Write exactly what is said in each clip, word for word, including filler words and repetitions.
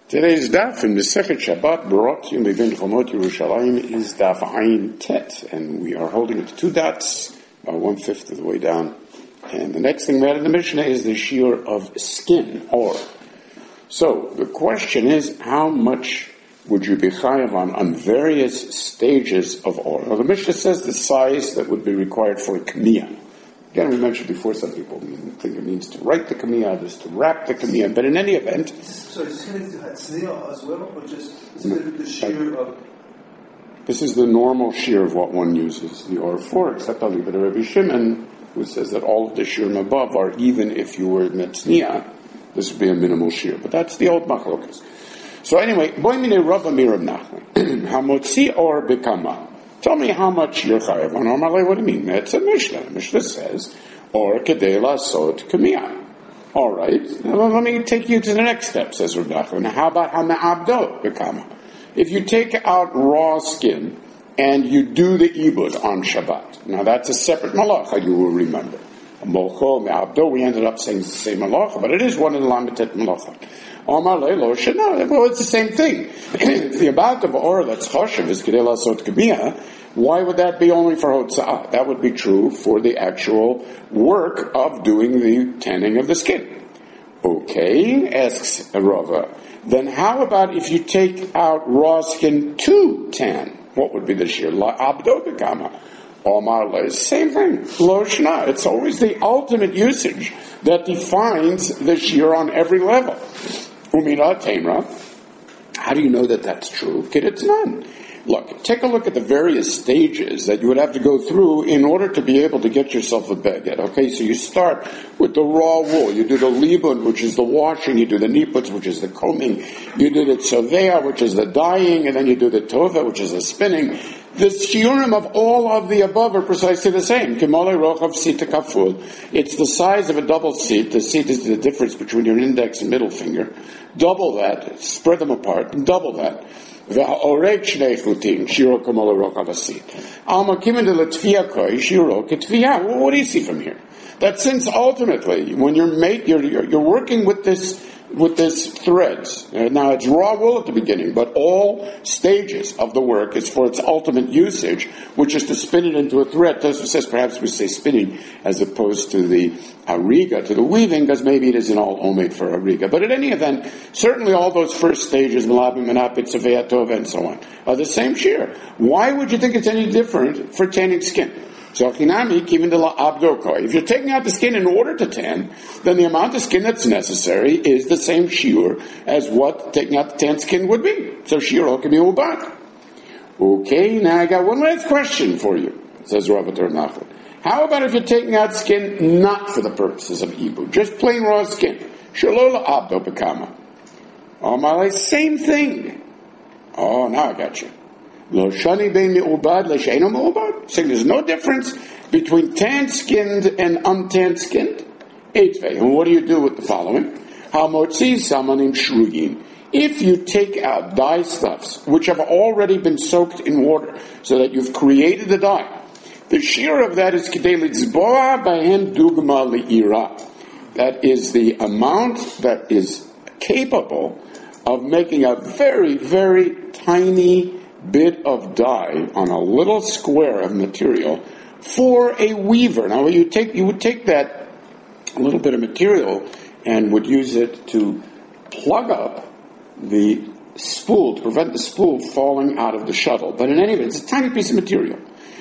Today's daf in Masechet Shabbat brought you Mevin Chomot Yerushalayim is daf Ayin Tet, and we are holding it to two dots, about one fifth of the way down. And the next thing we had in the Mishnah is the shear of skin, or. So the question is, how much would you be chayav on on various stages of or? Now the Mishnah says the size that would be required for a kamiyah. Again, we mentioned before, some people think it means to write the kamiyah, others to wrap the kamiyah, but in any event... So is this going to hatzniah as well, or just is it going to be the shear of... This is the normal shear of what one uses the or for, except I'll leave it to Rabbi Shimon, who says that all of the shearim above are even if you were metzniah, this would be a minimal shear. But that's the old machlokas. So anyway, boy mine Rava Mirav Nachman, hamotzi or bekama. Tell me how much you're chayav on Amalei. What do you mean? That's a Mishnah. The Mishnah says, or kedei lasot kamiyah. All right. Now, let me take you to the next step, says Rav Nachman. Now, how about ha'me'abdo bekama? If you take out raw skin and you do the ibud on Shabbat, now that's a separate malacha, you will remember. Molcho me'abdo, we ended up saying it's the same malacha, but it is one of the lamitet malacha. Amalei lo shena. Well, it's the same thing. If the amount of or that's choshev is kedei lasot kamiyah, why would that be only for hotza'ah? That would be true for the actual work of doing the tanning of the skin. Okay, asks Rava. Then how about if you take out raw skin to tan? What would be the shear? La abdo bekama. Omar le, same thing. Lo shna. It's always the ultimate usage that defines the shear on every level. Umira temra. How do you know that that's true? Kidetznan. Look, take a look at the various stages that you would have to go through in order to be able to get yourself a beged. Okay, so you start with the raw wool. You do the libun, which is the washing. You do the niputs, which is the combing. You do the tzovea, which is the dyeing. And then you do the tova, which is the spinning. The shiurim of all of the above are precisely the same. Kimole rochav sita kaful. It's the size of a double seat. The seat is the difference between your index and middle finger. Double that. Spread them apart. Double that. What do you see from here? That since ultimately, when you're make, you're, you're, you're working with this with this threads. Now it's raw wool at the beginning, but all stages of the work is for its ultimate usage, which is to spin it into a thread. Tosfos says perhaps we say spinning as opposed to the hariga, to the weaving, because maybe it isn't all homemade for hariga. But at any event, certainly all those first stages, malabim, menapit, tzavei, tova, and so on, are the same shear. Why would you think it's any different for tanning skin? So, if you're taking out the skin in order to tan, then the amount of skin that's necessary is the same shiur as what taking out the tan skin would be. So, shiur can be ubad. Okay, now I got one last question for you, says Rav Nachman. How about if you're taking out skin not for the purposes of ibud, just plain raw skin? Shalola abdo bekama. Oh, my, same thing. Oh, now I got you. Lo shani bein me'ubad le'she'eno me'ubad. Saying there's no difference between tan-skinned and untanned skinned. Eitvei. And what do you do with the following? Hamotzi samanim shrugim. If you take out dye stuffs which have already been soaked in water, so that you've created the dye, the shear of that is kedei litzboa bahem dugma li'ira. That is the amount that is capable of making a very, very tiny bit of dye on a little square of material for a weaver. Now, you take you would take that little bit of material and would use it to plug up the spool, to prevent the spool falling out of the shuttle. But in any event, it's a tiny piece of material.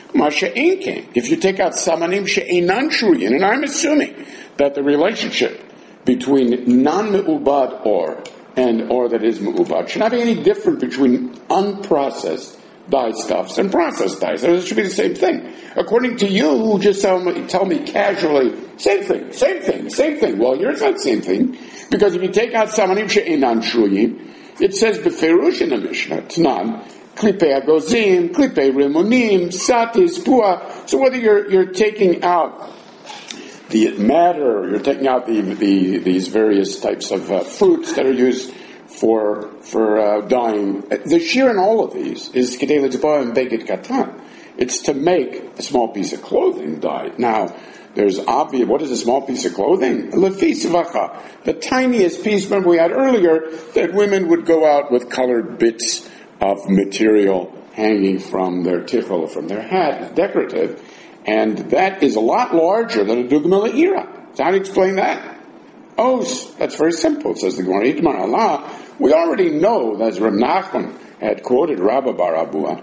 If you take out samanim she'enan shuyin, and I'm assuming that the relationship between non-me'ubad or and or that is me'ubad should not be any different between unprocessed dye stuffs and processed dyes. So it should be the same thing. According to you, who just tell me, tell me casually, same thing, same thing, same thing. Well, yours not the same thing, because if you take out samanim she'enan shuyim, it says beferush in the Mishnah, Tnan, klipei agozim, klipei rimonim, satis, pua. So whether you're you're taking out the matter, or you're taking out the, the these various types of uh, fruits that are used for for uh, dyeing, the shear in all of these is kedei litzboa and beged katan. It's to make a small piece of clothing dyed. Now, There's obvious, what is a small piece of clothing? Lefisvacha, the tiniest piece, remember we had earlier, that women would go out with colored bits of material hanging from their tichel, from their hat, decorative, and that is a lot larger than a dugma le'ira. So how do you explain that? Oh, that's very simple, says the Gemara. Itmar Allah, we already know, as Reb Nachman had quoted Rabba Bar Abua,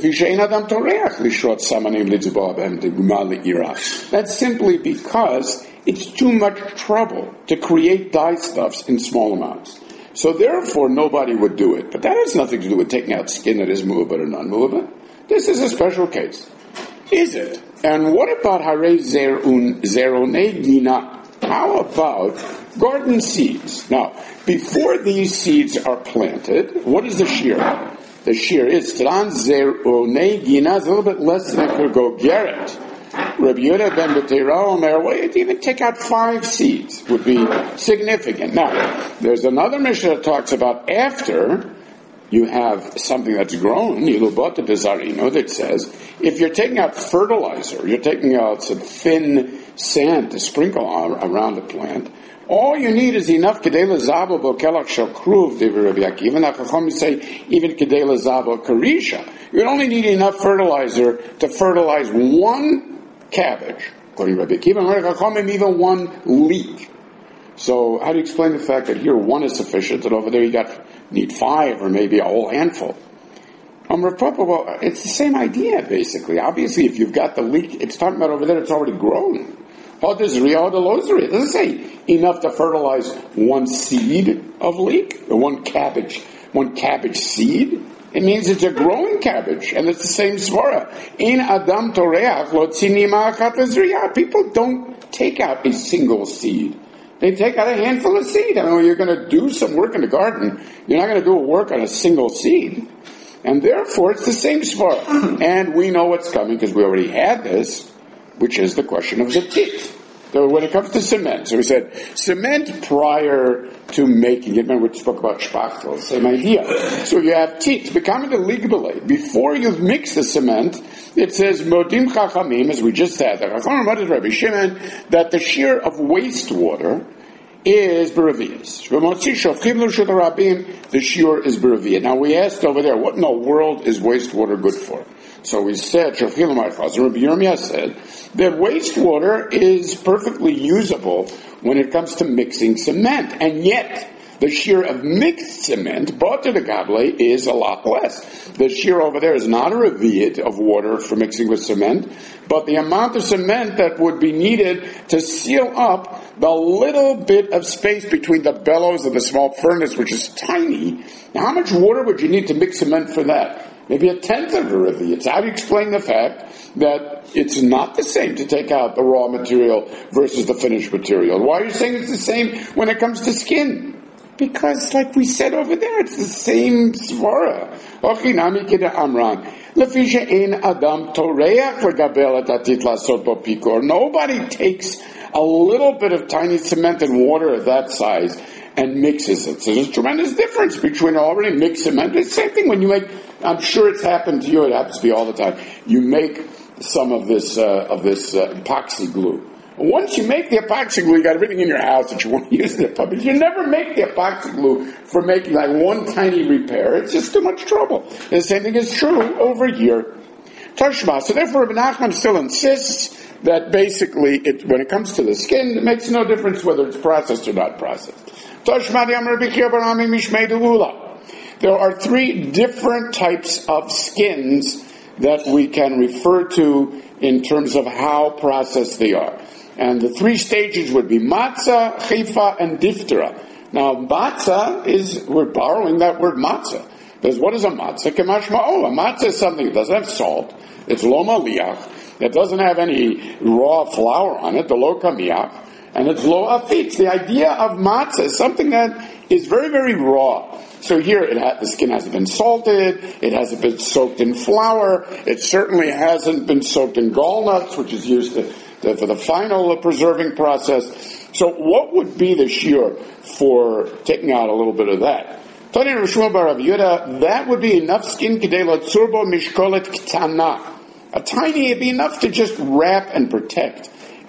that's simply because it's too much trouble to create dyestuffs in small amounts. So therefore nobody would do it. But that has nothing to do with taking out skin that is mu'abad or non-mu'abad. This is a special case. Is it? And what about Hare Zerone Gina? How about garden seeds? Now, before these seeds are planted, what is the shear? The shear is Tran Zerone Gina is a little bit less than a Kurgo-Geret. Rabbi Yehuda ben Betera Omer, well, you'd even take out five seeds would be significant. Now, there's another Mishnah that talks about after you have something that's grown, Yilubata Bizarino, that says, if you're taking out fertilizer, you're taking out some thin sand to sprinkle around the plant, all you need is enough kedela zabo bokelach shakruv, David Rabbi Akiva. And the Chacham say even kedela zabo karisha. You only need enough fertilizer to fertilize one cabbage, according to Rabbi Akiva. And Chacham even one leek. So how do you explain the fact that here one is sufficient, and over there you got need five or maybe a whole handful? Um, Rav Papa, well, it's the same idea basically. Obviously, if you've got the leek, it's talking about over there. It's already grown. It doesn't say enough to fertilize one seed of leek, or one cabbage, one cabbage seed. It means it's a growing cabbage, and it's the same svara. In Adam Toreach lo tzinima achat lezriyah. People don't take out a single seed. They take out a handful of seed. I mean, when you're going to do some work in the garden, you're not going to do a work on a single seed. And therefore, it's the same svara. And we know what's coming, because we already had this, which is the question of the teeth. So when it comes to cement, so we said, cement prior to making it, remember we spoke about spachtel, same idea. So you have teeth, becoming a ligbele. Before you mix the cement, it says, Modim Chachamim, as we just said, Rabbi Shimon, that the shear of wastewater is Beravias. The shear is Beravias. Now we asked over there, what in the world is wastewater good for? So we said, Rabbi Yirmiyah said, that wastewater is perfectly usable when it comes to mixing cement. And yet, the shear of mixed cement, bought to the gable, is a lot less. The shear over there is not a reviat of water for mixing with cement, but the amount of cement that would be needed to seal up the little bit of space between the bellows of the small furnace, which is tiny. Now, how much water would you need to mix cement for that? Maybe a tenth of a reviat. So how do you explain the fact that it's not the same to take out the raw material versus the finished material? Why are you saying it's the same when it comes to skin? Because, like we said over there, it's the same svara. Ochinami kida amran. Lefisha ein adam toreach legabel et atit lasot bo pikor. Nobody takes a little bit of tiny cement and water of that size and mixes it. So there's a tremendous difference between already mixed cement. It's the same thing when you make, I'm sure it's happened to you, it happens to me all the time. You make some of this, uh, of this uh, epoxy glue. Once you make the epoxy glue, you got everything in your house that you want to use in it. But you never make the epoxy glue for making like one tiny repair. It's just too much trouble. And the same thing is true over here. Tashma. So therefore, Rabbi Nachman still insists that basically, it, when it comes to the skin, it makes no difference whether it's processed or not processed. There are three different types of skins that we can refer to in terms of how processed they are. And the three stages would be matzah, chifa, and diftera. Now, matzah is, we're borrowing that word matzah. Because what is a matzah? Kemashma'o. A matzah is something that doesn't have salt. It's lo maliach. It doesn't have any raw flour on it, the lo kamiach. And it's lo afitz. The idea of matzah is something that is very, very raw. So here, it ha- the skin hasn't been salted, it hasn't been soaked in flour, it certainly hasn't been soaked in gallnuts, which is used to, to, for the final preserving process. So what would be the shear for taking out a little bit of that? That would be enough skin, a tiny, it'd be enough to just wrap and protect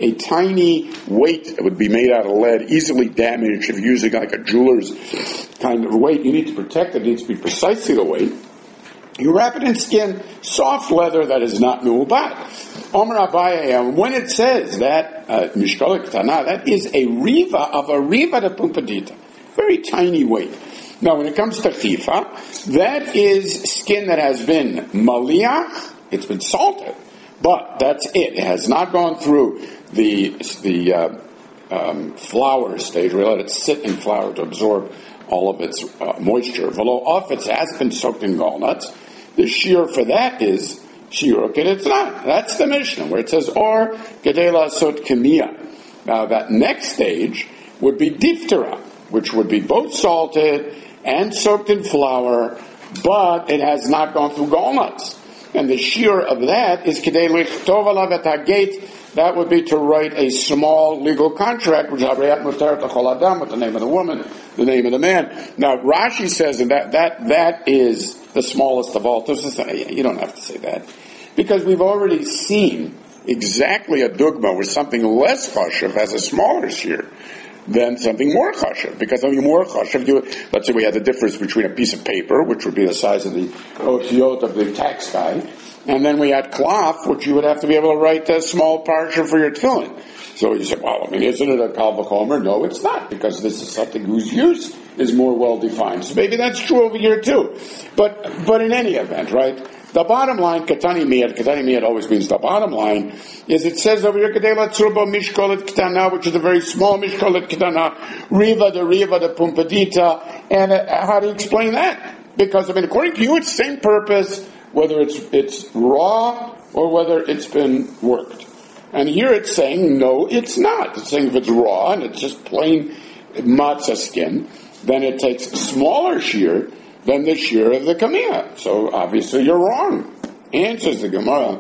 a tiny weight that would be made out of lead, easily damaged if you're using like a jeweler's kind of weight. You need to protect it. It needs to be precisely the weight. You wrap it in skin, soft leather that is not me'ubat. Omer Abaye, when it says that mishkol ktana, that is a riva of a riva de pumpadita, very tiny weight. Now, when it comes to chifa, that is skin that has been maliach, it's been salted, but that's it. It has not gone through the the uh, um, flour stage. We let it sit in flour to absorb all of its uh, moisture. V'lo off, it has been soaked in gallnuts. The shear for that is shiur k'detnan. That's the Mishnah where it says or gedela sot kemiya. Now that next stage would be diftera, which would be both salted and soaked in flour, but it has not gone through gallnuts. And the shear of that is kedei lichtov alav et hagate. That would be to write a small legal contract, which is Avriyat Mutar T'chol Adam, with the name of the woman, the name of the man. Now, Rashi says that that that is the smallest of all. You don't have to say that, because we've already seen exactly a dugma where something less chashuv has a smaller shear than something more chashuv. Because something more chashuv, you, let's say we had the difference between a piece of paper, which would be the size of the otiyot of the tax guy, and then we had cloth, which you would have to be able to write a small parsha for your tefillin. So you say, well, I mean, isn't it a kal v'chomer? No, it's not, because this is something whose use is more well defined. So maybe that's true over here too. But but in any event, right? The bottom line, katani miyad, katani miyad always means the bottom line, is it says over here, kadela tzurba mishkolet ktana, which is a very small mishkolet ktana, riva de riva de pumpadita, and uh, how do you explain that? Because, I mean, according to you, it's the same purpose, whether it's it's raw or whether it's been worked. And here it's saying, no, it's not. It's saying if it's raw and it's just plain matzah skin, then it takes smaller shear than the shear of the kamiyah. So obviously you're wrong. Answers the Gemara.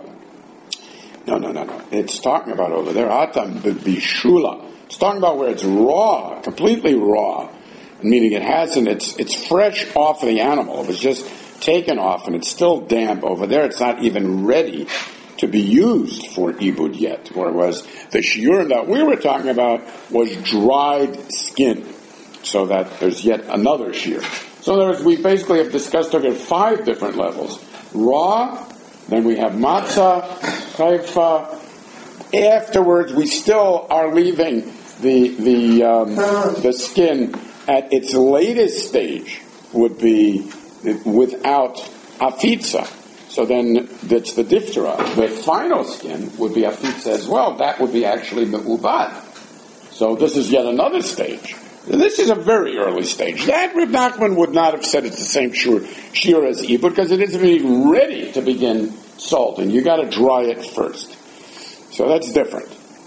No, no, no, no. It's talking about over there, atam bishula. It's talking about where it's raw, completely raw, meaning it hasn't, it's it's fresh off of the animal. It was just taken off and it's still damp. Over there, it's not even ready to be used for ibud yet. Whereas the shiur that we were talking about was dried skin, so that there's yet another shear. So in other words, we basically have discussed over five different levels. Raw, then we have matzah, haifa. Afterwards, we still are leaving the the um, the skin at its latest stage would be without afitza. So then that's the diphthera. The final skin would be afitza as well. That would be actually me'ubad. So this is yet another stage. This is a very early stage. That Reb Nachman would not have said it's the same shear, shear as ibud, because it isn't even ready to begin salting. You got to dry it first. So that's different.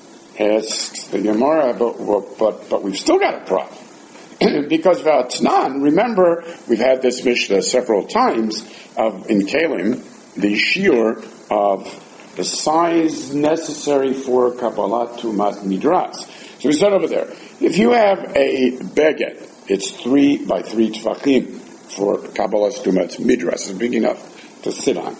It's the Gemara, but, but but we've still got a problem. Because V'atnan, remember, we've had this Mishnah several times of in Kalim, the shiur of the size necessary for Kabbalat Tumas Midras. So we start over there. If you have a beged, it's three by three tefachim for Kabbalat Tumas Midras. It's big enough to sit on.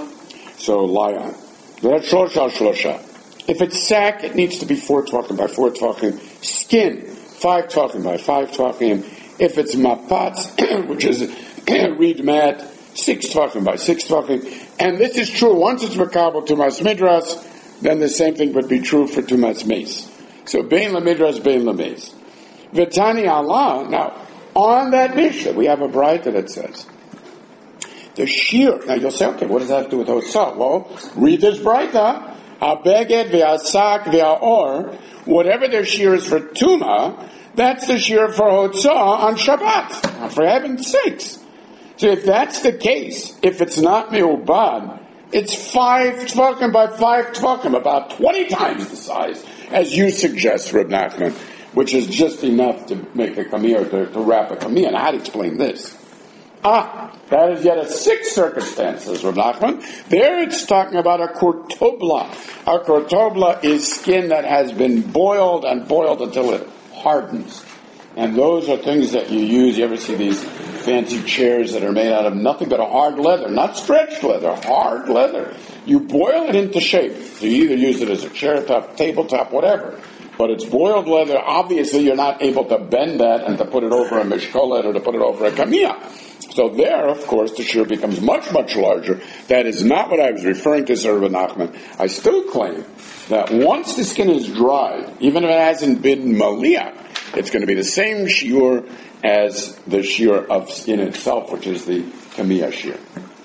So lie on. That's shlosha shlosha. If it's sack, it needs to be four tefachim by four tefachim. Skin, five tefachim by five tefachim. If it's mapatz, which is reed mat, six tefachim by six tefachim. And this is true. Once it's makabel tumas midras, then the same thing would be true for tumas meis. So bein lamidras, bein lameis. V'tani Allah. Now, on that Mishnah, we have a braita that says the shear. Now you'll say, okay, what does that have to do with Hotzah? Well, read this braita. Habeged v'asak v'aor. Whatever their shear is for Tuma, that's the shear for Hotzah on Shabbat. Now, for heaven's sakes. So if that's the case, if it's not me'ubad, it's five tefachim by five tefachim, about twenty times the size, as you suggest, Reb Nachman, which is just enough to make a kamiyah, to, to wrap a kamiyah. Now, how to explain this? Ah, that is yet a sixth circumstance, says Reb Nachman. There it's talking about a kortobla. A kortobla is skin that has been boiled and boiled until it hardens. And those are things that you use. You ever see these fancy chairs that are made out of nothing but a hard leather, not stretched leather, hard leather. You boil it into shape. So you either use it as a chair top, tabletop, whatever. But it's boiled leather. Obviously, you're not able to bend that and to put it over a mishkolet or to put it over a kamiyah. So there, of course, the shear becomes much, much larger. That is not what I was referring to, Sir Rabbi Nachman. I still claim that once the skin is dried, even if it hasn't been maliyah, it's going to be the same shiur as the shear of skin itself, which is the kamiyah shear.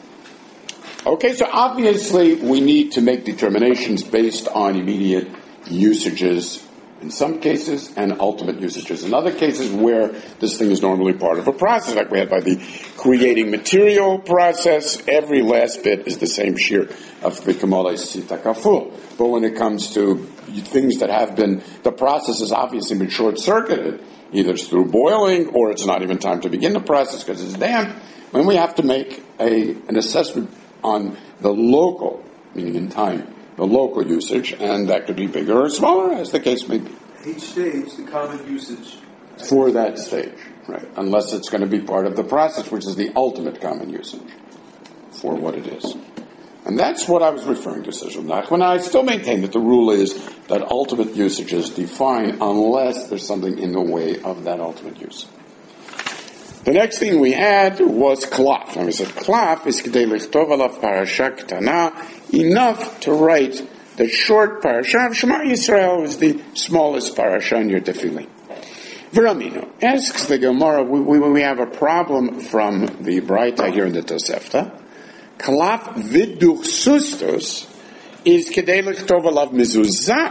Okay, so obviously we need to make determinations based on immediate usages in some cases and ultimate usages. In other cases where this thing is normally part of a process, like we had by the creating material process, every last bit is the same shear of the kamolei sita kaful. But when it comes to things that have been, the process has obviously been short-circuited, either it's through boiling or it's not even time to begin the process because it's damp, when we have to make a an assessment on the local, meaning in time, the local usage, and that could be bigger or smaller, as the case may be. Each stage, the common usage. For that stage, right. Unless it's going to be part of the process, which is the ultimate common usage for what it is. And that's what I was referring to, Sir Nachman. I still maintain that the rule is that ultimate usage is defined unless there's something in the way of that ultimate use. The next thing we had was klaf. And we said klaf is k'dei lichtov alav parasha ktana, enough to write the short parasha of Shema Yisrael, is the smallest parasha in your tefillin. V'ramino asks the Gemara, we, we, we have a problem from the Braita here in the Tosefta. Klaf viduch sustos is k'dei lichtov alav mezuzah.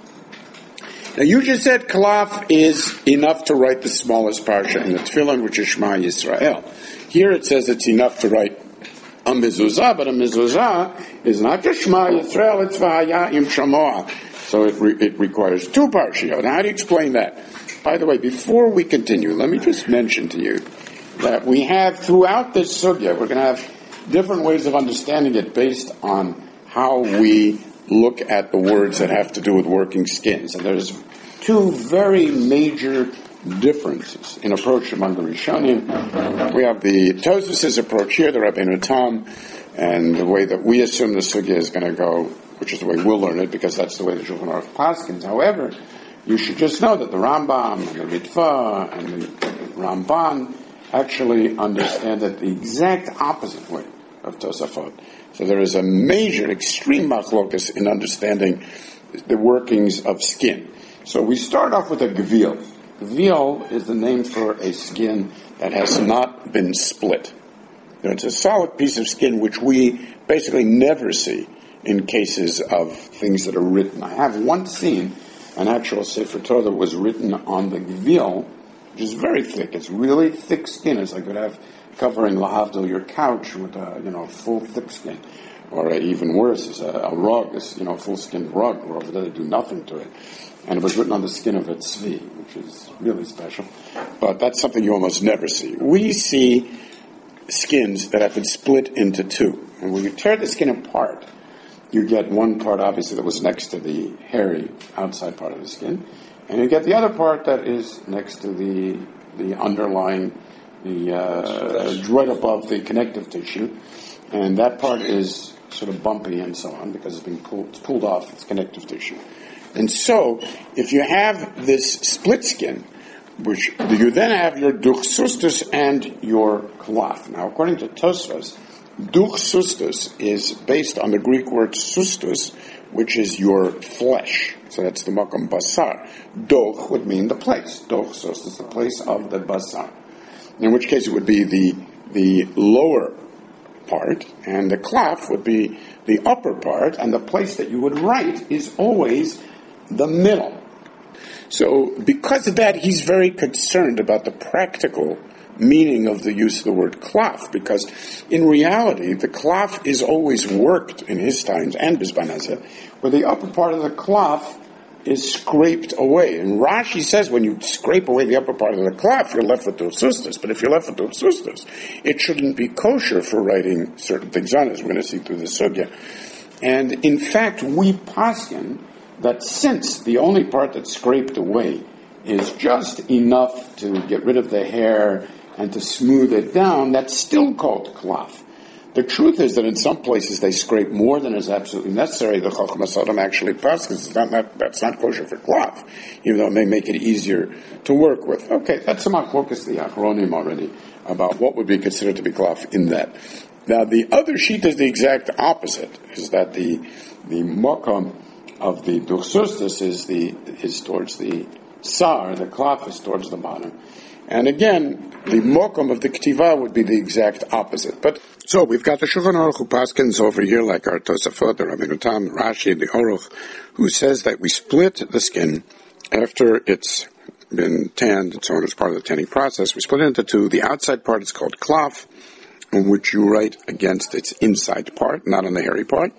Now you just said klaf is enough to write the smallest parsha in the tefillin, which is Shema Yisrael. Here it says it's enough to write a mezuzah, but a mezuzah is not just Shema Yisrael, it's v'haya im shamoah. So it, re- it requires two parshiot. Now how do you explain that? By the way, before we continue, let me just mention to you that we have throughout this sugya, we're going to have different ways of understanding it based on how we look at the words that have to do with working skins. And there's two very major differences in approach among the Rishonim. We have the Tosfos' approach here, the Rabbeinu Tam, and the way that we assume the sugya is going to go, which is the way we'll learn it, because that's the way the Shulchan Aruch paskins. However, you should just know that the Rambam and the Ritva and the Ramban actually understand it the exact opposite way of Tosafot. So there is a major, extreme machlokas in understanding the workings of skin. So we start off with a gvil. Gvil is the name for a skin that has not been split. It's a solid piece of skin which we basically never see in cases of things that are written. I have once seen an actual Sefer Torah that was written on the gvil, which is very thick. It's really thick skin. It's like you'd have covering lahavdil your couch with a, you know, full thick skin. Or uh, even worse, is a, a rug, is, you know, full skinned rug, where over there they do nothing to it. And it was written on the skin of a tzvi, which is really special. But that's something you almost never see. We see skins that have been split into two. And when you tear the skin apart, you get one part, obviously, that was next to the hairy outside part of the skin. And you get the other part that is next to the the underlying, the uh, right above the connective tissue. And that part is sort of bumpy and so on because it's been pulled, it's pulled off its connective tissue. And so, if you have this split skin, which you then have your duchsustus and your klaf. Now, according to Tosfos, duchsustus is based on the Greek word sustus, which is your flesh. So that's the makom basar. Doch would mean the place. Duchsustus is the place of the basar. In which case it would be the the lower part, and the klaf would be the upper part, and the place that you would write is always the middle. So because of that, he's very concerned about the practical meaning of the use of the word klaf, because in reality, the klaf is always worked in his times, and Bizban Hazeh, where the upper part of the klaf is scraped away. And Rashi says when you scrape away the upper part of the klaf, you're left with duchsustus. But if you're left with duchsustus, it shouldn't be kosher for writing certain things on it, as we're going to see through the sugya. And in fact, we paskin that since the only part that's scraped away is just enough to get rid of the hair and to smooth it down, that's still called klaf. The truth is that in some places they scrape more than is absolutely necessary. The Chacham Sodom actually passes. It's not, not, that's not kosher for klaf, even though it may make it easier to work with. Okay, that's a machlokas the Achronim already about what would be considered to be klaf in that. Now, the other sheet is the exact opposite, is that the the mokum of the duchsustus is the is towards the sar, the klaf is towards the bottom. And again, the mokum of the ktiva would be the exact opposite. But so we've got the Shulchan Aruch who paskins over here, like our Tosafot, the Rabbeinu Tam, Rashi, the Aruch, who says that we split the skin after it's been tanned and so on as part of the tanning process. We split it into two. The outside part is called klaf, in which you write against its inside part, not on the hairy part.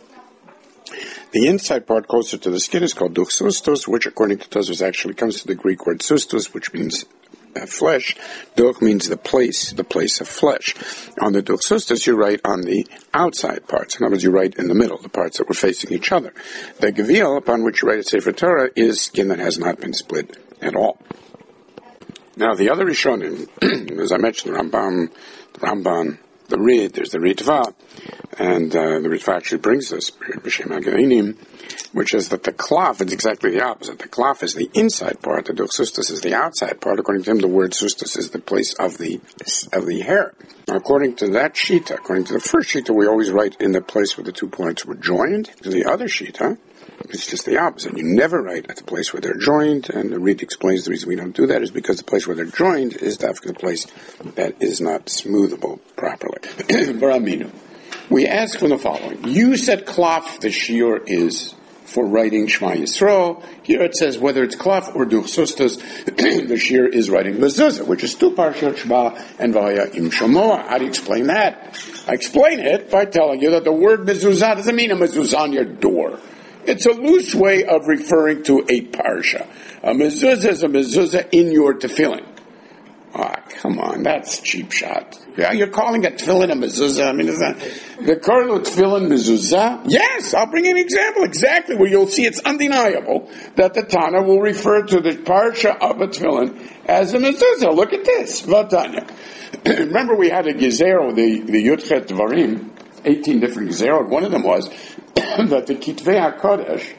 The inside part closer to the skin is called duchsustus, which according to Tosfos actually comes to the Greek word sustus, which means uh, flesh. Duch means the place, the place of flesh. On the duchsustus, you write on the outside parts. In other words, you write in the middle, the parts that were facing each other. The gevil, upon which you write a Sefer Torah, is skin that has not been split at all. Now, the other Rishonim, as I mentioned, the Rambam, the Ramban, the Rid, there's the Ritva, and uh, the Ritva actually brings this, B'Shem HaGeinim, which is that the klaf is exactly the opposite. The klaf is the inside part, the duchsustus is the outside part. According to him, the word sustus is the place of the of the hair. Now, according to that shita, according to the first shita, we always write in the place where the two points were joined. To the other shita, it's just the opposite. You never write at the place where they're joined, and the Rid explains the reason we don't do that is because the place where they're joined is the place that is not smoothable properly. Baraminu. We ask from the following. You said klaf, the shiur is for writing Shema Yisrael. Here it says whether it's klaf or duchsustus, the shiur is writing mezuzah, which is two parshot Shema and Vaya im Shamoah. How do you explain that? I explain it by telling you that the word mezuzah doesn't mean a mezuzah on your door. It's a loose way of referring to a parsha. A mezuzah is a mezuzah in your tefillin. Ah, oh, come on, that's cheap shot. Yeah, you're calling a tefillin a mezuzah? I mean, is that the Karlo tefillin mezuzah? Yes, I'll bring you an example exactly where you'll see it's undeniable that the Tana will refer to the parsha of a tefillin as a mezuzah. Look at this, Vatanya. Remember, we had a gezerah, the the Yudchet Dvarim, eighteen different gezerot. One of them was that the Kitvei HaKodesh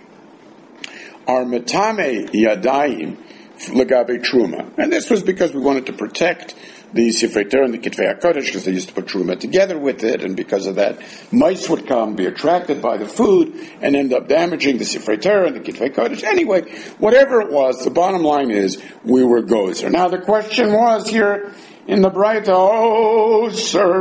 are metame yadayim legabe truma, and this was because we wanted to protect the Sifrei Torah and the Kitvei HaKodesh because they used to put truma together with it, and because of that, mice would come, be attracted by the food, and end up damaging the Sifrei Torah and the Kitvei HaKodesh. Anyway, whatever it was, the bottom line is we were gozer. Now the question was here in the Braita, oh, Sir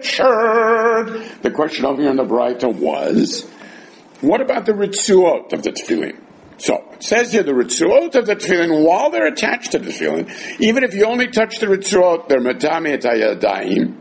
Richard, the question over here in the Braita was, what about the ritzuot of the tefillin? So, it says here the ritzuot of the tefillin, while they're attached to the tefillin, even if you only touch the ritzuot, they're metame et hayadayim,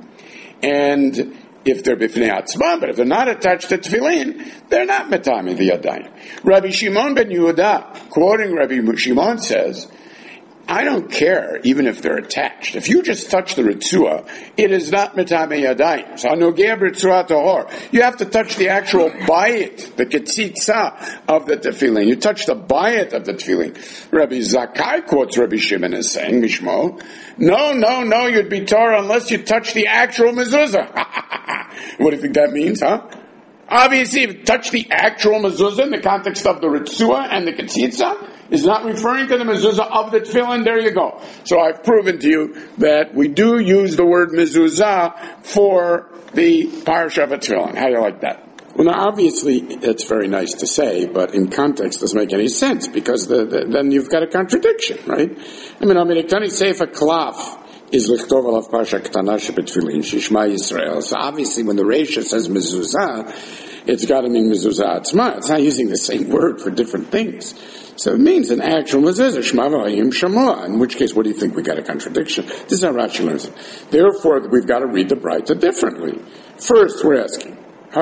and if they're bifnei atzma, but if they're not attached to tefillin, they're not metame the yadayim. Rabbi Shimon ben Yehuda, quoting Rabbi Shimon, says, I don't care, even if they're attached. If you just touch the ritzua, it is not metame yadayim. So nogea b'ritzua tahor. You have to touch the actual bayit, the ketzitza of the tefillin. You touch the bayit of the tefillin. Rabbi Zakkai quotes Rabbi Shimon as saying, Mishmo, no, no, no, you'd be Torah unless you touch the actual mezuzah. What do you think that means, huh? Obviously, if you touch the actual mezuzah in the context of the ritzua and the ketzitza, is not referring to the mezuzah of the tefillin. There you go. So I've proven to you that we do use the word mezuzah for the parsha of a tefillin. How do you like that? Well, now obviously it's very nice to say, but in context it doesn't make any sense because the, the, then you've got a contradiction, right? I mean, I mean, Iktani Sefer Klaf is lichtov alav parsha ktana shebetfilin shishma Yisrael. So obviously when the Reisha says mezuzah, it's got to mean mezuzah atzma. It's not using the same word for different things. So it means an actual mezuzah, shema v'hayim shamoah, in which case, what do you think? We got a contradiction. This is how Rashi learns it. Therefore, we've got to read the Braita differently. First, we're asking,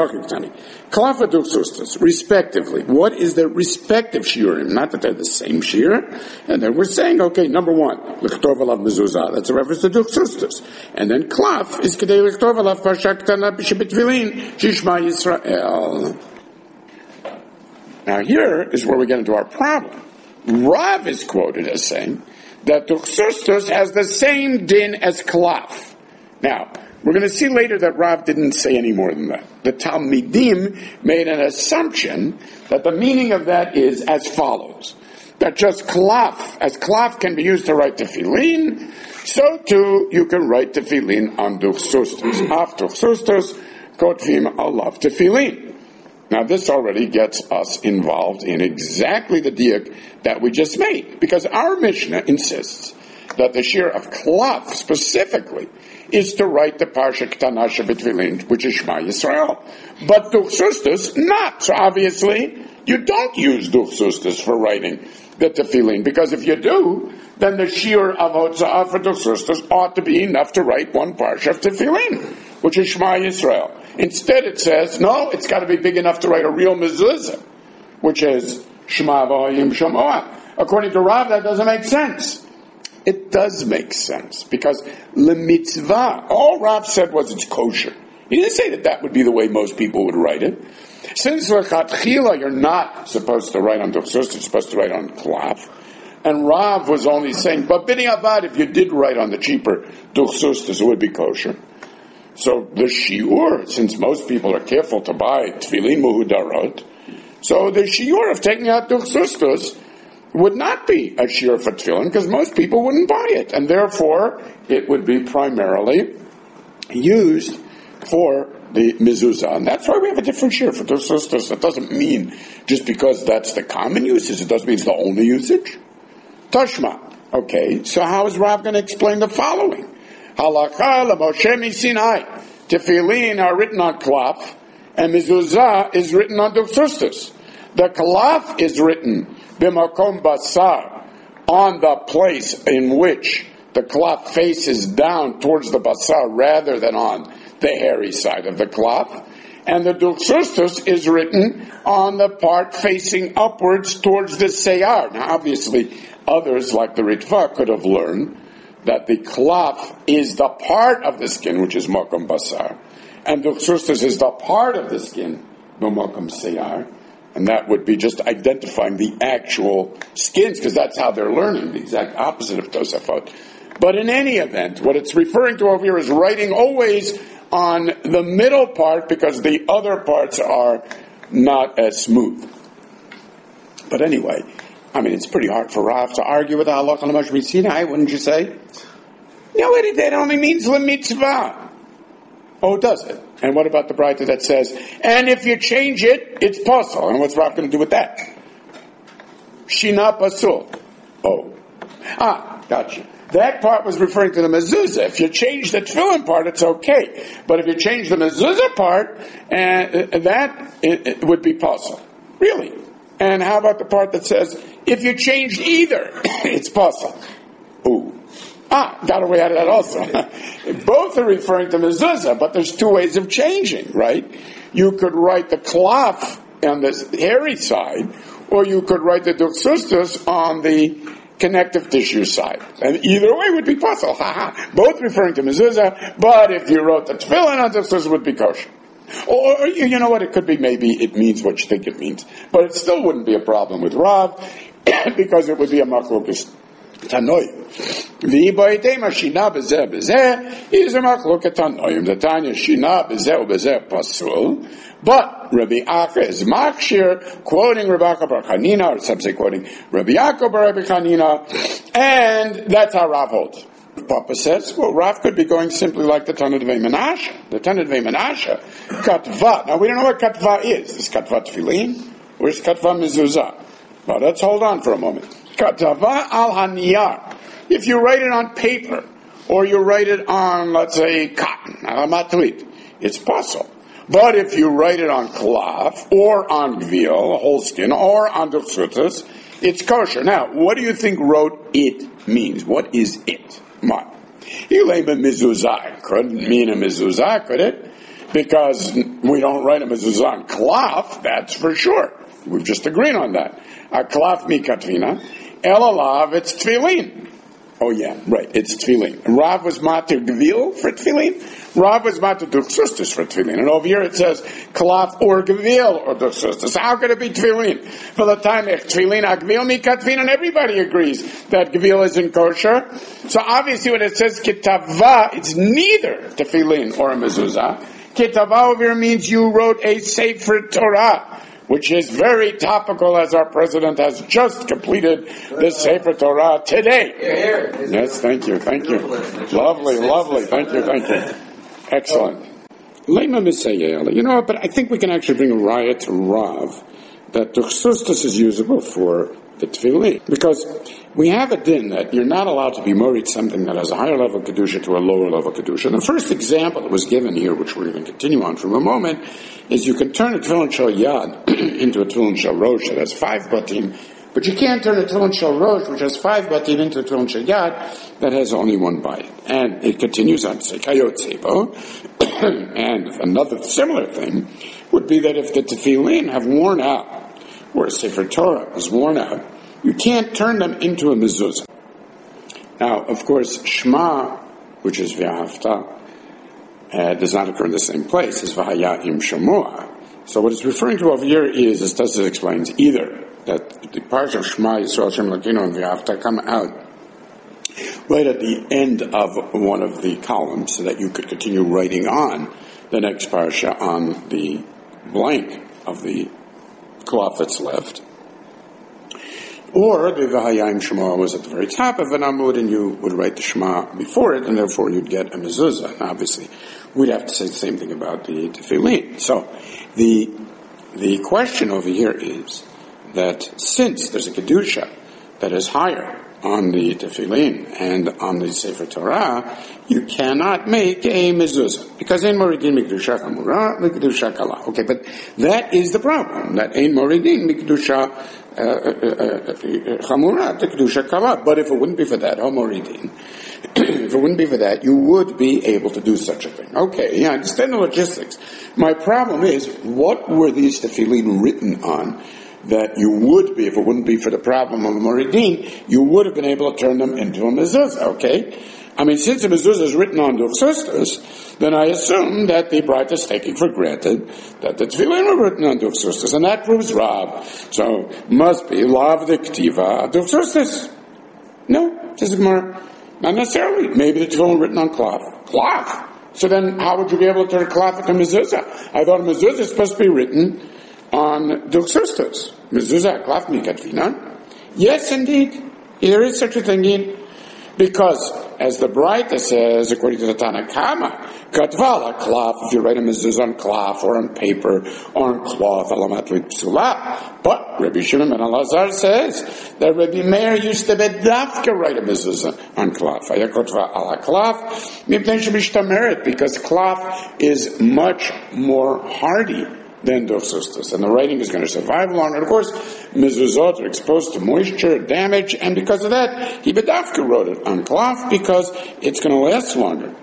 Klafa duchsustus, respectively. What is the respective shiurim? Not that they're the same shiur. And then we're saying, okay, number one, lichtov alav mezuzah. That's a reference to duchsustus. And then klaf is kedei lichtov alav parsha ktana b'shebetvilin shishma Yisrael. Now here is where we get into our problem. Rav is quoted as saying that Tuchsustus has the same din as Klaf. Now, we're going to see later that Rav didn't say any more than that. The Talmidim made an assumption that the meaning of that is as follows. That just Klaf, as Klaf can be used to write Tefillin, so too you can write Tefillin on Tuchsustus. Af Tuchsustus, Kotvim Alav Tefillin. Now this already gets us involved in exactly the diak that we just made. Because our Mishnah insists that the shear of Klaf specifically is to write the Parsha Ketana Shabbat, which is Shema Yisrael. But Tuchsustus, not. So obviously, you don't use Tuchsustus for writing the Tefillin, because if you do, then the shear of Hotza'ah for Tuchsustus ought to be enough to write one Parsha of Tefillin, which is Shema Yisrael. Instead it says, no, it's got to be big enough to write a real mezuzah, which is Shema V'Hoyim Shamoah. According to Rav, that doesn't make sense. It does make sense, because lemitzvah, all Rav said was it's kosher. He didn't say that that would be the way most people would write it. Since l'chatchila you're not supposed to write on Tuchsustus, you're supposed to write on Klaf, and Rav was only saying, but b'diavad, if you did write on the cheaper Tuchsustus, it would be kosher. So the shiur, since most people are careful to buy tefillin muhudarot, so the shiur of taking out Tuchsustus would not be a shiur for tefillin, because most people wouldn't buy it, and therefore it would be primarily used for the mezuzah, and that's why we have a different shiur for Tuchsustus. That doesn't mean just because that's the common usage, it doesn't mean it's the only usage. Tashma. Okay, so how is Rav going to explain the following? Halakha l'Moshe miSinai. Tefillin are written on Klaf, and mezuzah is written on Tuchsustus. The Klaf is written b'makom basar, on the place in which the Klaf faces down towards the basar rather than on the hairy side of the Klaf. And the Tuchsustus is written on the part facing upwards towards the Seyar. Now obviously others like the Ritva could have learned that the Klaf is the part of the skin which is Makom Basar, and Tuchsustus is the part of the skin, no Makom Seyar, and that would be just identifying the actual skins, because that's how they're learning, the exact opposite of Tosafot. But in any event, what it's referring to over here is writing always on the middle part, because the other parts are not as smooth. But anyway, I mean, it's pretty hard for Rav to argue with Halakha l'Moshe miSinai, wouldn't you say? No, it, it only means lemitzvah. Oh, does it? And what about the Braita that says, and if you change it, it's pasul? And what's Rav going to do with that? Shina pasul. Oh. Ah, gotcha. That part was referring to the mezuzah. If you change the tefillin part, it's okay. But if you change the mezuzah part, uh, that it, it would be pasul. Really? And how about the part that says, if you changed either, it's pasul? Ooh. Ah, got away out of that also. Both are referring to mezuzah, but there's two ways of changing, right? You could write the klaf on the hairy side, or you could write the Tuchsustus on the connective tissue side. And either way would be pasul. Both referring to mezuzah, but if you wrote the tefillin on Tuchsustus, it would be kosher. Or, you know what, it could be maybe it means what you think it means. But it still wouldn't be a problem with Rav, because it would be a machlokes tanoim. V'yibayitema shina b'zeh b'zeh is a machlokes tanoim. The Tanya shina b'zeh b'zeh pasul. But Rabbi Akka is makshir, quoting Rabbi Akka bar Chanina, or some say quoting Rabbi Akka bar Rabbi Chanina, and that's how Rav holds. Papa says, well, Rav could be going simply like the Tana Devei Menashe. The Tana Devei Menashe, Katva. Now, we don't know what Katva is. Is Katva Tefillin? Or is Katva Mezuzah? Well, let's hold on for a moment. Katva al haniyar. If you write it on paper, or you write it on, let's say, cotton, al matrit, it's pasul. But if you write it on klaf, or on gvil, a whole skin, or on Tuchsustus, it's kosher. Now, what do you think wrote it means? What is it? What? Ilema mezuzah couldn't mean a mezuzah, could it? Because we don't write a mezuzah on klaf, that's for sure. We've just agreed on that. A klaf mi katvina, elalav, it's tefillin. Oh yeah, right. It's tefillin. Rav was matir gevil for tefillin. Rav was matir duchsustus for tefillin. And over here it says kalaf or gevil or duchsustus. How could it be tefillin? For the time tefillin agvil mikatvin, and everybody agrees that gevil isn't kosher. So obviously when it says kitava, it's neither tefillin or a mezuzah. Kitava over here means you wrote a Sefer Torah, which is very topical as our president has just completed the Sefer Torah today. Yes, thank you, thank you. Lovely, lovely, thank you, thank you. Excellent. Lema Misayel, you know, but I think we can actually bring a riot to Rav that Duchsustus is usable for the Tefillin. Because we have a din that you're not allowed to be married something that has a higher level Kedusha to a lower level Kedusha. And the first example that was given here, which we're going to continue on for a moment, is you can turn a Tefillin Shel Yad into a Tefillin Shel Rosh that has five batim, but you can't turn a Tefillin Shel Rosh, which has five batim, into a Tefillin Shel Yad that has only one bayit. And it continues on to say, Kayot Sebo. And another similar thing would be that if the Tefillin have worn out, or a Sefer Torah is worn out, you can't turn them into a mezuzah. Now, of course, Shema, which is V'ahavta, uh, does not occur in the same place as V'haya im Shemua. So what it's referring to over here is, as Tessa explains, either that the parts of Shema, Yisrael, Shem Lakino, and V'ahavta come out right at the end of one of the columns so that you could continue writing on the next parsha on the blank of the cloth that's left. Or the V'hayim Shema was at the very top of an Amud, and you would write the Shema before it, and therefore you'd get a mezuzah. And obviously, we'd have to say the same thing about the Tefillin. So, the the question over here is that since there's a Kedusha that is higher on the Tefillin and on the Sefer Torah, you cannot make a mezuzah. Because Ein Moridin Mikdusha Chamura, Mikdusha Kala. Okay, but that is the problem, that Ein Moridin Mikdusha Chamura, Mikdusha Kala. But if it wouldn't be for that, Ho Moridin, if it wouldn't be for that, you would be able to do such a thing. Okay, yeah, I understand the logistics. My problem is, what were these Tefillin written on that you would be, if it wouldn't be for the problem of the Moridin, you would have been able to turn them into a mezuzah, okay? I mean, since the mezuzah is written on Duchsustus, then I assume that the Braita is taking for granted that the Tefillin were written on Duchsustus, and that proves Rav. So, must be Lav the Ktiva Duchsustus. No, says the Gemara. Not necessarily. Maybe the Tefillin were written on cloth. Cloth! So then, how would you be able to turn cloth into mezuzah? I thought a mezuzah is supposed to be written on Duchsustus. Mezuzah klaf mikatvina. Yes, indeed. There is such a thing in, because, as the Braita says, according to the Tanna Kama, katvala klaf, if you write a mezuzah on klaf or on paper or on cloth, alamatli psula. But Rabbi Shimon ben Elazar says that Rabbi Meir used to bedavka write a mezuzah on klaf. Ayakotva ala klaf, mipnei shemishtameret, because klaf is much more hardy than Duchsustus, and the writing is going to survive longer. And of course, mezuzot are exposed to moisture, damage, and because of that, he bedavka wrote it on cloth because it's going to last longer.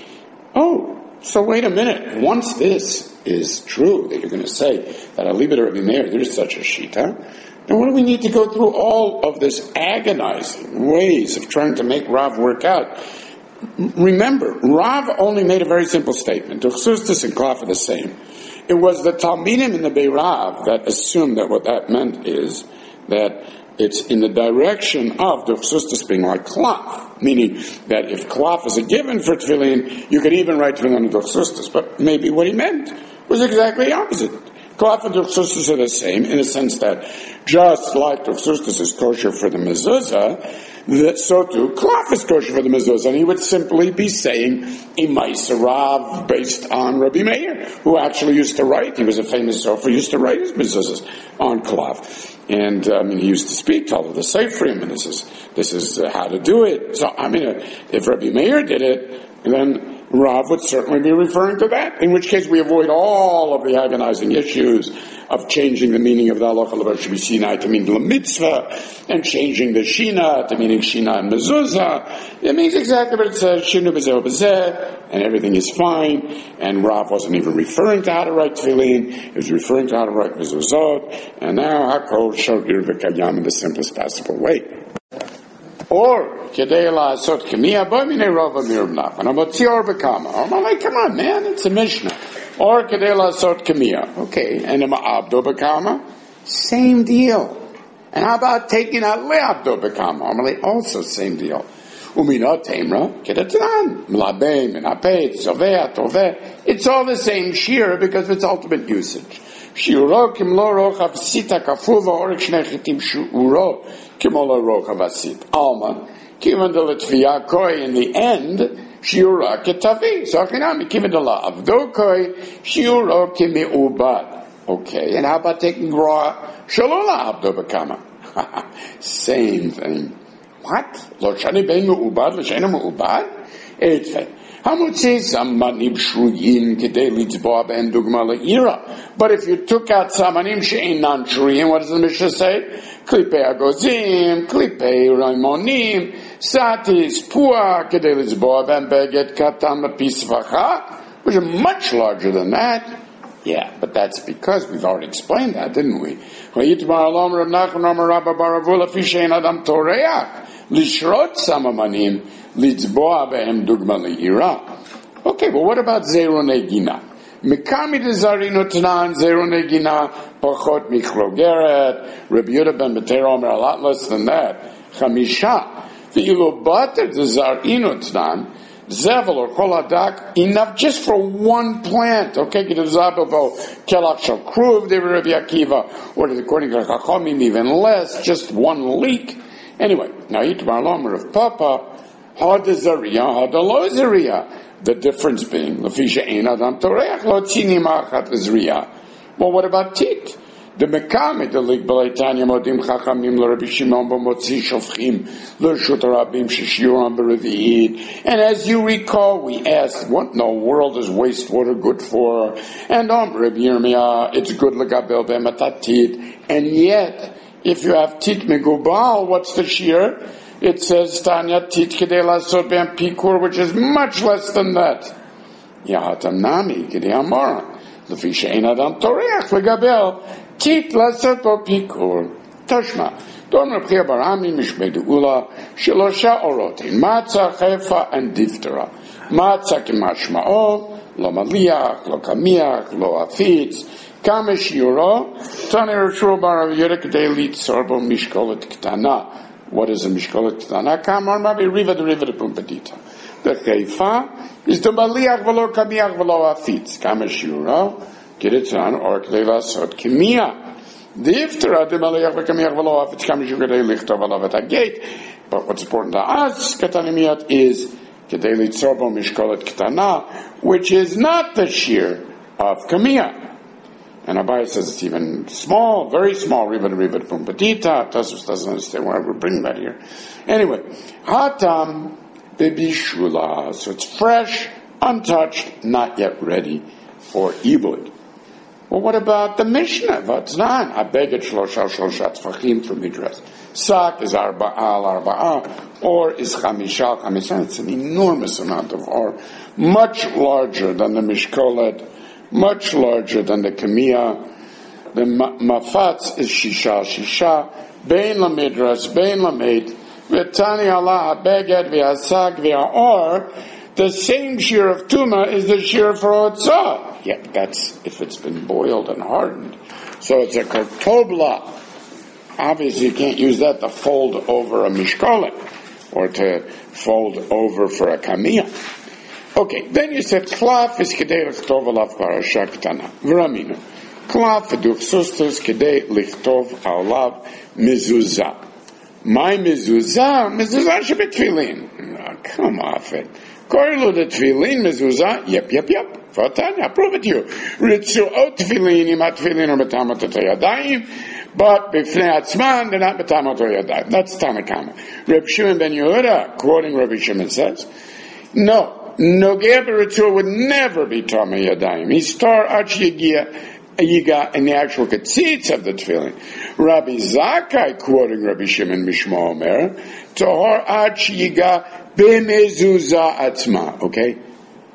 Oh, so wait a minute. Once this is true, that you're going to say that Alibid Rabbi Meir, there's such a shita, then what do we need to go through all of this agonizing ways of trying to make Rav work out? Remember, Rav only made a very simple statement. Duchsustus and cloth are the same. It was the Talmidim in the Beirav that assumed that what that meant is that it's in the direction of Duchsustus being like cloth, meaning that if cloth is a given for Tefillin, you could even write Tefillin on Duchsustus. But maybe what he meant was exactly the opposite. Cloth and Duchsustus are the same in the sense that just like Duchsustus is kosher for the mezuzah, that so too cloth is kosher for the mezuzah, and he would simply be saying a Ma'aser Rav based on Rabbi Meir, who actually used to write. He was a famous sofer, used to write his mezuzahs on cloth, and I mean he used to speak to all of the Seifrim, and this is this is uh, how to do it. So I mean, if Rabbi Meir did it, then Rav would certainly be referring to that, in which case we avoid all of the agonizing issues of changing the meaning of the halacha l'varsha b'sinai to mean l'mitzvah, and changing the shina to meaning shina and mezuzah. It means exactly what it says, shinu b'zeh b'zeh, and everything is fine, and Rav wasn't even referring to how to write tefillin, he was referring to how to write mezuzot, and now hakol shogir v'kayam in the simplest possible way. Or kedei la'asot k'miya bo minei rova mir Rav Nachman amotzi or bekama. I'm like, come on, man, it's a Mishnah. Or kedei la'asot k'miya. Okay, and a ma'abdo bekama, same deal. And how about taking out le'abdo bekama? I'm like, also same deal. Umina temra kedetanan mlabe menapet zoveh toveh. It's all the same shear because of its ultimate usage. Shiuro kimlo rochav sita kafuva orik shnei chitim shiuro kimlo rochav asit. Alma kivan de letvia koi in the end shiura ketavi. So kinami kivan de la avdo koi shiuro kimi ubad. Okay, and how about taking raw shalola abdo bekama? Same thing. What? Lo shani bein me'ubad, lo shani me'ubad? Eitzvei. Hamutzi zamanim shruyim kedei litzboa ben dugma le'ira. But if you took out zamanim she'enan shruyim, what does the Mishnah say? Klipei agozim, klipei raimonim, satis pua kedei litzboa ben beget katan le'pisvacha, which are much larger than that. Yeah, but that's because we've already explained that, didn't we? Lishrot samamanim litzboa behem dugma le'ira. Okay, but what about zero negina? Mikami de zarino tanan zero negina pachot michrogeret. Rabbi Yehuda ben Betera Omer a lot less than that. Chamisha ve'ilu bater de zarino tanan zevel or koladak enough just for one plant. Okay, get a zabavo kelach shal kruv de Rabbi Akiva, or according to Chachamim even less, just one leak. Anyway, now Yitmar Lomer of Papa, Hadazariya, Hadalozariya. The difference being, Lafisha Ein Adam Toreach, Lo Tzini Machat Azriya. Well, what about Tit? The Mekame, the Lig Balaitanya Modim Chachamim, L'Rabbi Shimon B'motzi Shofchim, L'Rshut Rabim Sheshiuram B'Revi'id. And as you recall, we asked, what in the world is wastewater good for? And Om Rabbi Yirmiyah, it's good L'Gabel B'Matatit. And yet, if you have tit megubal, what's the shear? It says Tanya tit kedei lasot ben pikur, which is much less than that. Yahatam nami kedei amora. Lefi she'ein adam toreach legabel tit lasot bo pikur. Tashma. Don Reb Chia bar Ami mishmei de'ula shelosha orotin matzah, chefa, and diftera. Matzah kemashma'o lo maliach, lo kamiach, lo afitz. Kamesh Yuro, Tani Rashul Bar Yehuda Kedei Litzorbo Mishkolet Ktana. What is a Mishkolet Ktana? Kamar Mabi Riva de Riva de Pumbedita. The Cheifa is the Baliach Velo Kamiach Velo Afitz. Kamesh Yuro, Kedetan or Kedei Lasot Kemia. The Iftara de Baliach Vekamiach Velo Afitz Kamesh Yuro Kedei Lichtov Alavet Agate. But what's important to us, Katanimiat, is Kedei Litzorbo Mishkolet Ktana, which is not the shear of Kamiach. And Abai says it's even small, very small, riva de riva de pumpatita. Tasus doesn't understand why we're bringing that here. Anyway, hatam bebishula. So it's fresh, untouched, not yet ready for ibud. Well, what about the Mishnah? Vatznan. Abeget shlosha shlosha tfachim from Midrash. Sak is arba'al arba'al, or is chamishal chamishal. It's an enormous amount of or, much larger than the mishkolet, much larger than the Kamiya. The Mafatz is Shisha, Shisha, Bein Lamidras, Bein Lamid, V'tani Allah, Beged, V'asag, V'aor. The same shear of Tuma is the shear for Otzah. Yeah, that's if it's been boiled and hardened. So it's a Kartobla. Obviously, you can't use that to fold over a Mishkolet or to fold over for a Kamiya. Okay, then you said klaf is kedei lichtov alav parasha ktana. V'raminu. Klaf educh sustos kedei lichtov alav mezuzah. My mezuzah, mezuzah shebetfilin. Oh, come off it. Korlu the tefillin mezuzah. Yep, yep, yep. Vatanya, prove it to you. Ritzuot tefillin imat tefillin or betamat yadayim, but b'fnei atzman they're not betamat yadayim. That's Tanakama. Reb Shimon ben Yehuda, quoting Rabbi Shimon, says, no. Nogea b'ritzur would never be Tama Yadayim. He's tar ach yigia yiga in the actual katzitz of the tefillin. Rabbi Zakkai, quoting Rabbi Shimon Mishma Omer, tahor ach yiga b'mezuzah atzma. Okay,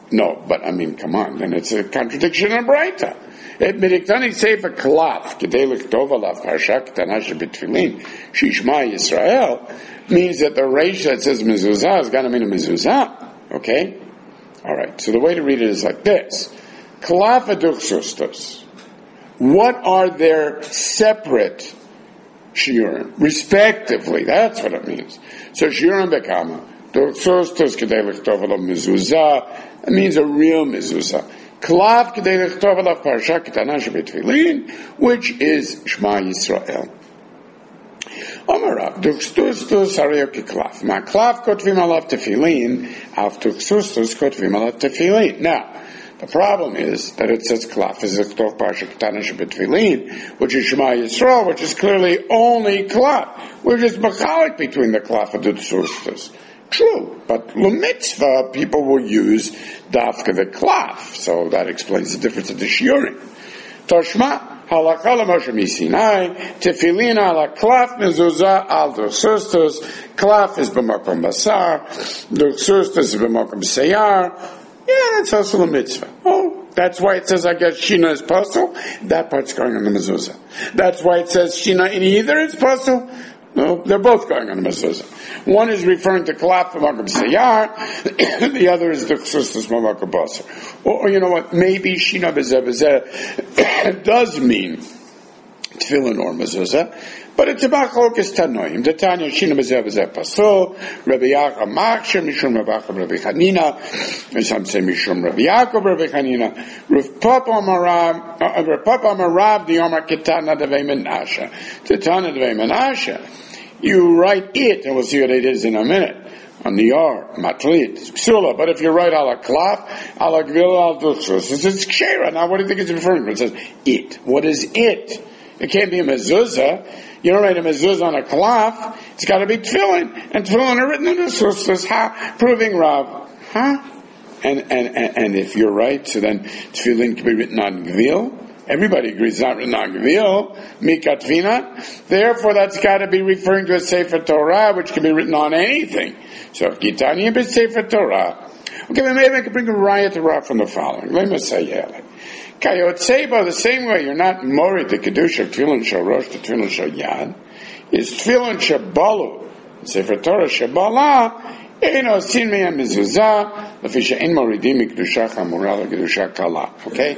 No, but I mean, come on, then it's a contradiction in Braita. B'diktani sefer klaf, k'dei l'chtov alav parsha ketana shebetfilin, shishma Yisrael, means that the reish that says mezuzah is going to mean a mezuzah. Okay? Alright, so the way to read it is like this. Klaf aduchsustos. What are their separate shiurim, respectively? That's what it means. So shiurim bekama. Duchsustos k'dei l'chtov alav mezuzah. It means a real mezuzah. Klaf k'dei l'chtov alav parsha ketana shebetfilin, which is Shema Yisrael. Omarav, duchsustos harei kiklaf. Ma klaf kotvim alav tefilin, av duchsustos kotvim alav tefilin. Now, the problem is that it says klaf is l'chtov parsha ketana shebetfilin, which is Shema Yisrael, which is clearly only klaf. We're just machalik between the klaf and duchsustos. True, but l'mitzvah people will use dafka the klaf, so that explains the difference of the shiurim. Toshma halakha l'Moshe miSinai tefillin ala klaf mezuzah al duchsustos. Klaf is b'makom basar, duchsustos is b'makom seyar. Yeah, that's also l'mitzvah. Oh, that's why it says I guess shina is pasul. That part's going on the mezuzah. That's why it says shina in either is pasul. No, they're both going on the mezuzah. One is referring to klaf b'makom seyar, the other is duchsustos b'makom basar. Or, or you know what? Maybe shina b'zeh b'zeh does mean tefillin or mezuzah, but it's about chalokes tanoim. The Tanya shina b'zeh b'zeh pasul. Rabbi Yaakov machshir mishum Rabbi Yaakov Rabbi Chanina, and some say mishum Rabbi Yaakov Rabbi Chanina. Rav Papa Amarav, Rav Papa Amarav the Omar Ketana Devei Menashe, Ketana Devei Menashe. You write it, and we'll see what it is in a minute, on the R, matlit, psula, but if you write ala klaf, ala gvil al duchsustos, it's kshera. Now what do you think it's referring to? It says it. What is it? It can't be a mezuzah. You don't write a mezuzah on a klaf. It's got to be tefillin, and tefillin are written in duchsustos, ha, proving Rav, huh? And, and, and, and if you're right, so then tefillin can be written on gvil. Everybody agrees it's not written on gvil, mikatvina. Therefore, that's got to be referring to a Sefer Torah, which can be written on anything. So, Gitanya be Sefer Torah. Okay, maybe I can bring a raya to Torah from the following. Let me say, yeah. Kayotzeba, the same way you're not morid the kedusha of tefillin shel rosh to tefillin shel yad, is tefillin shebalu, Sefer Torah shebala. Eino sin me'am mezuzah, lefi she'en moridim mikdusha chamura lekdusha kala. Okay?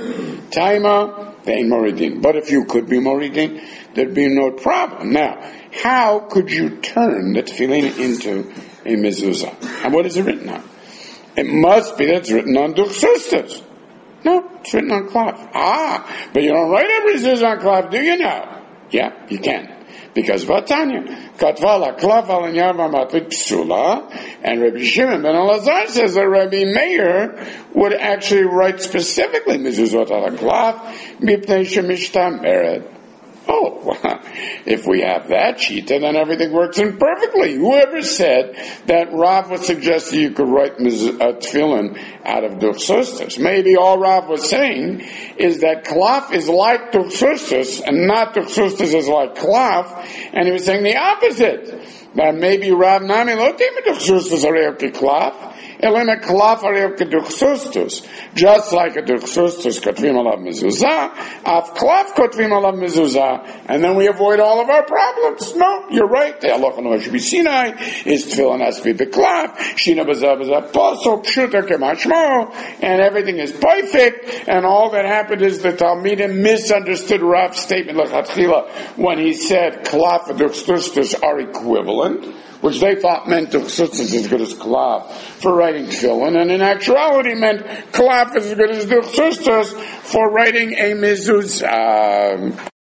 Taima, ve'en moridim. But if you could be moridim, there'd be no problem. Now, how could you turn the tefillin into a mezuzah? And what is it written on? It must be that it's written on duchsustos. No, it's written on klaf. Ah, but you don't write every mezuzah on klaf, do you now? Yeah, you can. Because Vatanya, Katvala, Klaf al Matlit Psula, and Rabbi Shimon ben Elazar says that Rabbi Meir would actually write specifically Mezuzot ala Klaf, Mipnei Shemishta Mered. Oh, well, if we have that shita, then everything works in perfectly. Whoever said that Rav would suggest that you could write uh, tefillin out of duchsustos? Maybe all Rav was saying is that klaf is like duchsustos, and not duchsustos is like klaf, and he was saying the opposite. That maybe Rav Nami lo tema duchsustos arei klaf, elena klaf arei duchsustos. Just like a duchsustos kotvim alav mezuzah, af klaf kotvim alav mezuzah, and then we avoid all of our problems. No, you're right. The halacha l'Moshe miSinai is tefillin has to be beklaf, shina b'zeh b'zeh pasuk, pshuta kemashmo, and everything is perfect, and all that happened is the Talmidim misunderstood Rav's statement l'chatchila when he said klaf and duchsustos are equivalent, which they thought meant duchsustos as good as klaf for writing tefillin, and in actuality meant klaf as good as duchsustos for writing a mezuzah.